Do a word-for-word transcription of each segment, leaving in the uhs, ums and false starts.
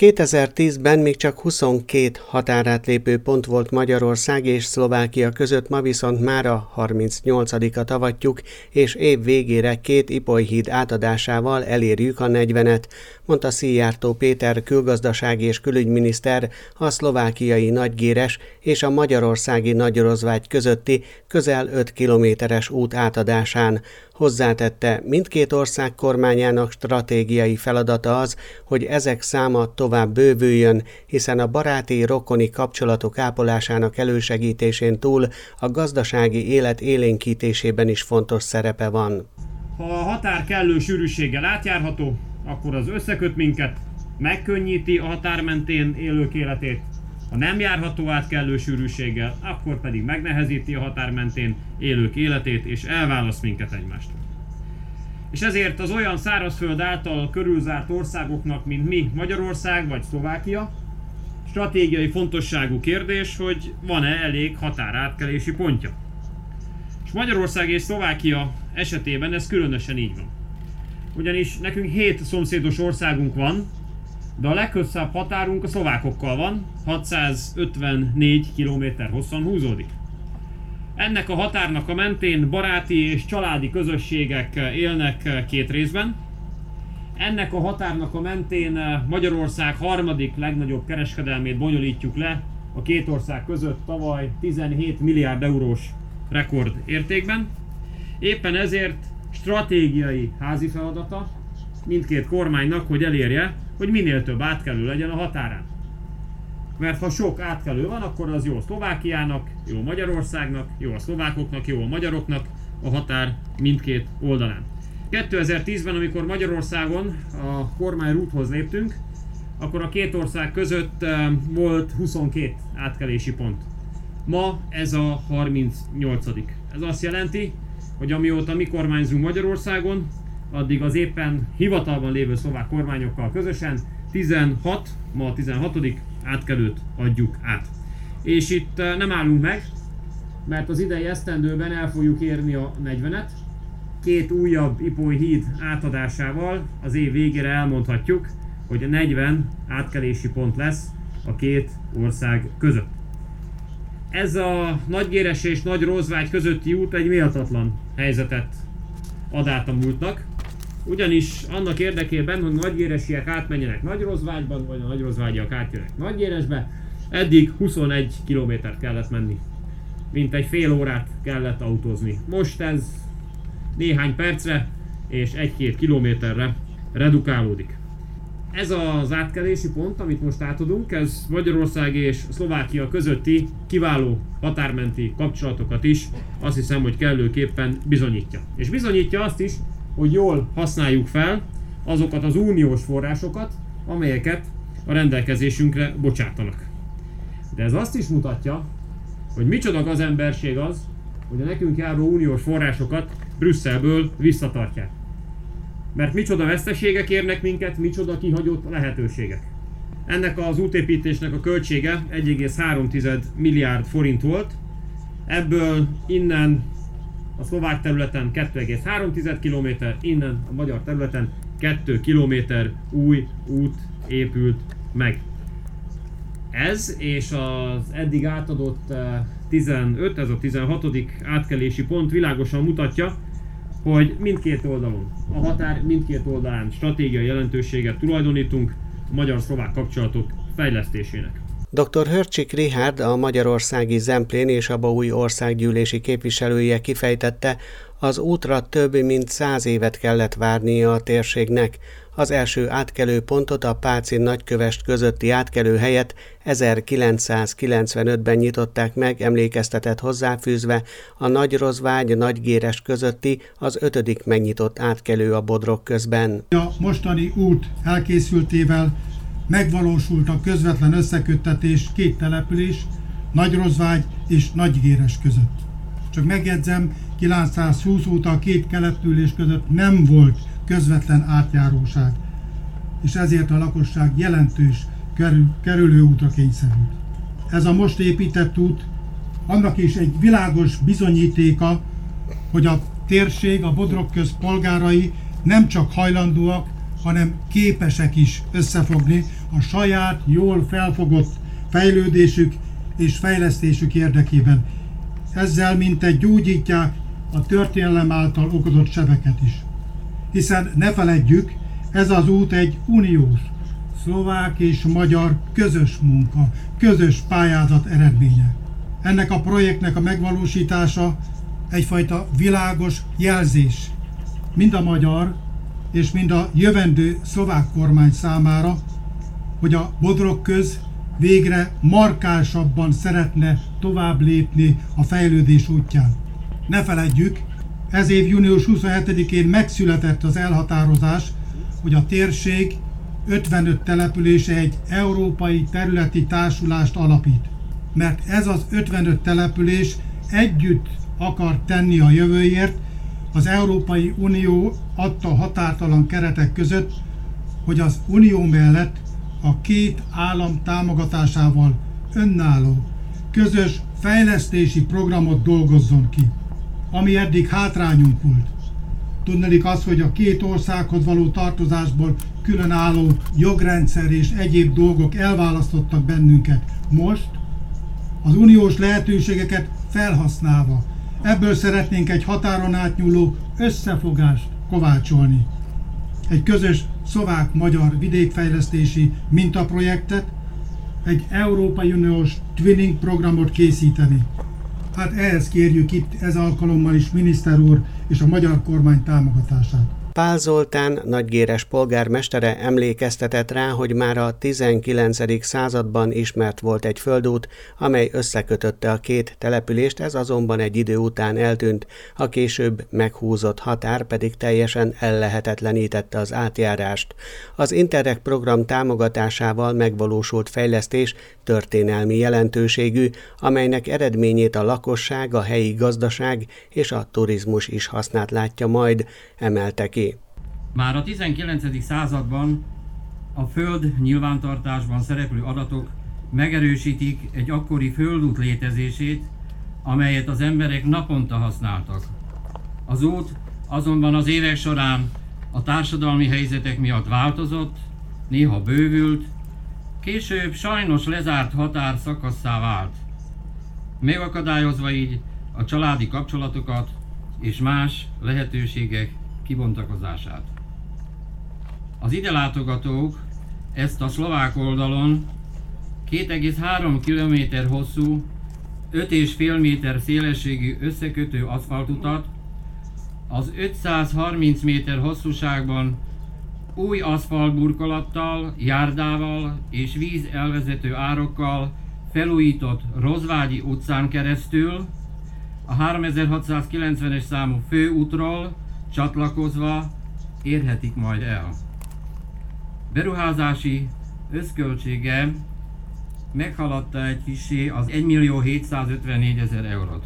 kétezer-tízben még csak huszonkét határátlépő pont volt Magyarország és Szlovákia között, ma viszont már a harmincnyolcadikat avatjuk, és év végére két Ipoly-híd átadásával elérjük a negyvenet, mondta Szijjártó Péter külgazdasági és külügyminiszter a szlovákiai Nagygéres és a magyarországi Nagyrozvágy közötti közel öt kilométeres út átadásán. Hozzátette, mindkét ország kormányának stratégiai feladata az, hogy ezek száma tovább bővüljön, hiszen a baráti, rokoni kapcsolatok ápolásának elősegítésén túl a gazdasági élet élénkítésében is fontos szerepe van. Ha a határ kellő sűrűséggel átjárható, akkor az összeköt minket, megkönnyíti a határ mentén élők életét. Ha nem járható át kellő sűrűséggel, akkor pedig megnehezíti a határ mentén élők életét és elválaszt minket egymástól. És ezért az olyan szárazföld által körülzárt országoknak, mint mi, Magyarország vagy Szlovákia, stratégiai fontosságú kérdés, hogy van-e elég határátkelési pontja. És Magyarország és Szlovákia esetében ez különösen így van. Ugyanis nekünk hét szomszédos országunk van, de a leghosszabb határunk a szlovákokkal van, hatszázötvennégy kilométer hosszan húzódik. Ennek a határnak a mentén baráti és családi közösségek élnek két részben. Ennek a határnak a mentén Magyarország harmadik legnagyobb kereskedelmét bonyolítjuk le a két ország között tavaly tizenhét milliárd eurós rekord értékben. Éppen ezért stratégiai házi feladata mindkét kormánynak, hogy elérje, hogy minél több átkelő legyen a határán. Mert ha sok átkelő van, akkor az jó Szlovákiának, jó Magyarországnak, jó a szlovákoknak, jó a magyaroknak a határ mindkét oldalán. kétezer-tízben, amikor Magyarországon a kormány rúthoz léptünk, akkor a két ország között volt huszonkét átkelési pont. Ma ez a harmincnyolcadik. Ez azt jelenti, hogy amióta mi kormányzunk Magyarországon, addig az éppen hivatalban lévő szlovák kormányokkal közösen tizenhat, ma a tizenhatodik átkelőt adjuk át. És itt nem állunk meg, mert az idei esztendőben el fogjuk érni a negyvenet. Két újabb Ipoly-híd átadásával az év végére elmondhatjuk, hogy negyven átkelési pont lesz a két ország között. Ez a Nagygéres és Nagyrozvágy közötti út egy méltatlan helyzetet ad át a múltnak, ugyanis annak érdekében, hogy nagygéresiek átmenjenek Nagyrozvágyban, vagy a nagyrozvágyiak átjönnek Nagygéresbe, eddig huszonegy kilométert kellett menni. Mint egy fél órát kellett autózni. Most ez néhány percre és egy-két kilométerre redukálódik. Ez az átkelési pont, amit most átadunk, ez Magyarország és Szlovákia közötti kiváló határmenti kapcsolatokat is azt hiszem, hogy kellőképpen bizonyítja. És bizonyítja azt is, hogy jól használjuk fel azokat az uniós forrásokat, amelyeket a rendelkezésünkre bocsátanak. De ez azt is mutatja, hogy micsoda gazemberség az, hogy a nekünk járó uniós forrásokat Brüsszelből visszatartják. Mert micsoda veszteségek érnek minket, micsoda kihagyott lehetőségek. Ennek az útépítésnek a költsége egy egész három milliárd forint volt, ebből innen a szlovák területen két egész három kilométer, innen a magyar területen két kilométer új út épült meg. Ez és az eddig átadott tizenöt, ez a tizenhatodik átkelési pont világosan mutatja, hogy mindkét oldalon, a határ mindkét oldalán stratégiai jelentőséget tulajdonítunk a magyar-szlovák kapcsolatok fejlesztésének. doktor Hörcsik Richárd, a magyarországi Zemplén és a Baúj országgyűlési képviselője kifejtette, az útra több mint száz évet kellett várnia a térségnek. Az első átkelő pontot, a Pácin-Nagykövesd közötti átkelő helyet ezerkilencszázkilencvenötben nyitották meg, emlékeztetett hozzáfűzve, a Nagyrozvágy-Nagygéres közötti az ötödik megnyitott átkelő a Bodrog közben. A mostani út elkészültével megvalósult a közvetlen összeköttetés két település, Nagyrozvágy és Nagygéres között. Csak megjegyzem, kilencszázhúsz óta a két település között nem volt közvetlen átjáróság, és ezért a lakosság jelentős kerül, kerülő útra kényszerült. Ez a most épített út annak is egy világos bizonyítéka, hogy a térség, a Bodrog köz polgárai nem csak hajlandóak, hanem képesek is összefogni a saját, jól felfogott fejlődésük és fejlesztésük érdekében. Ezzel mintegy gyógyítják a történelem által okozott sebeket is. Hiszen ne feledjük, ez az út egy uniós, szlovák és magyar közös munka, közös pályázat eredménye. Ennek a projektnek a megvalósítása egyfajta világos jelzés, mind a magyar és mind a jövendő szlovák kormány számára, hogy a Bodrogköz végre markánsabban szeretne tovább lépni a fejlődés útján. Ne feledjük, ez év június huszonhetedikén megszületett az elhatározás, hogy a térség ötvenöt települése egy európai területi társulást alapít. Mert ez az ötvenöt település együtt akar tenni a jövőért, az Európai Unió adta határtalan keretek között, hogy az Unió mellett a két állam támogatásával önálló, közös fejlesztési programot dolgozzon ki, ami eddig hátrányunk volt. Tudniillik az, hogy a két országhoz való tartozásból különálló jogrendszer és egyéb dolgok elválasztottak bennünket. Most az uniós lehetőségeket felhasználva ebből szeretnénk egy határon átnyúló összefogást kovácsolni. Egy közös szlovák-magyar vidékfejlesztési mintaprojektet, egy Európai Uniós Twinning programot készíteni. Hát ehhez kérjük itt ez alkalommal is miniszter úr és a magyar kormány támogatását. Pál Zoltán, Nagygéres polgármestere emlékeztetett rá, hogy már a tizenkilencedik században ismert volt egy földút, amely összekötötte a két települést, ez azonban egy idő után eltűnt, a később meghúzott határ pedig teljesen ellehetetlenítette az átjárást. Az Interreg program támogatásával megvalósult fejlesztés történelmi jelentőségű, amelynek eredményét a lakosság, a helyi gazdaság és a turizmus is hasznát látja majd, emelte ki. Már a tizenkilencedik században a föld nyilvántartásban szereplő adatok megerősítik egy akkori földút létezését, amelyet az emberek naponta használtak. Az út azonban az évek során a társadalmi helyzetek miatt változott, néha bővült, később sajnos lezárt határszakasszá vált, megakadályozva így a családi kapcsolatokat és más lehetőségek kibontakozását. Az ide látogatók ezt a szlovák oldalon két egész három kilométer hosszú, öt egész öt méter szélességű összekötő aszfaltutat, az ötszázharminc méter hosszúságban új aszfaltburkolattal, járdával és víz elvezető árokkal felújított Rozvádyi utcán keresztül a háromezer-hatszázkilencvenes számú főútról csatlakozva érhetik majd el. Beruházási összköltsége meghaladta egy kissé az egymillió hétszázötvennégyezer eurót.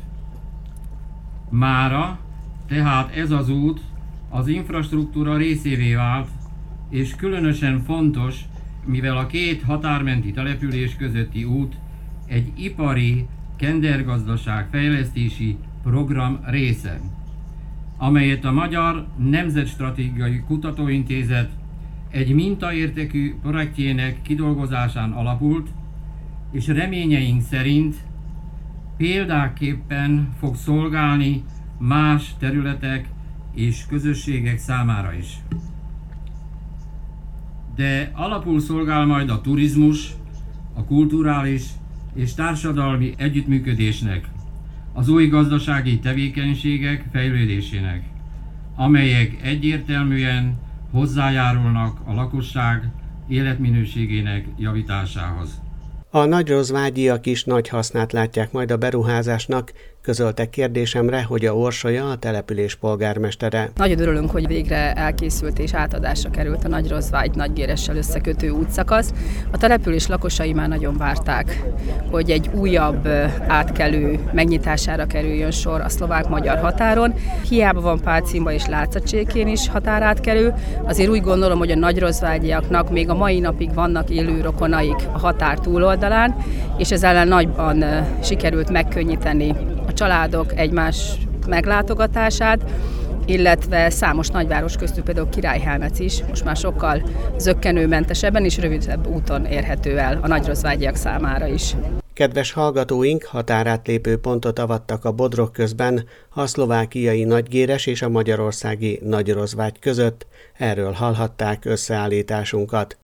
Mára tehát ez az út az infrastruktúra részévé vált, és különösen fontos, mivel a két határmenti település közötti út egy ipari kendergazdaság fejlesztési program része, amelyet a Magyar Nemzetstratégiai Kutatóintézet egy mintaértékű projektjének kidolgozásán alapult, és reményeink szerint példáképpen fog szolgálni más területek és közösségek számára is. De alapul szolgál majd a turizmus, a kulturális és társadalmi együttműködésnek, az új gazdasági tevékenységek fejlődésének, amelyek egyértelműen hozzájárulnak a lakosság életminőségének javításához. A nagyrozvádyiak is nagy hasznát látják majd a beruházásnak, közölte kérdésemre, hogy a Orsolya a település polgármestere. Nagyon örülünk, hogy végre elkészült és átadásra került a Nagyrozvágy Nagygéressel összekötő útszakasz. A település lakosai már nagyon várták, hogy egy újabb átkelő megnyitására kerüljön sor a szlovák-magyar határon. Hiába van Pálcimba és Látszatcsékén is határátkelő, azért úgy gondolom, hogy a nagyrozvádyiaknak még a mai napig vannak élő rokonaik a határ túloldalán, és ez ellen nagyban sikerült megkönnyíteni a családok egymás meglátogatását, illetve számos nagyváros köztük például Királyhámec is most már sokkal zökkenőmentesebben és rövidebb úton érhető el a nagyrozvágyiak számára is. Kedves hallgatóink, határátlépő pontot avattak a Bodrog közben a szlovákiai Nagygéres és a magyarországi Nagyrozvágy között. Erről hallhatták összeállításunkat.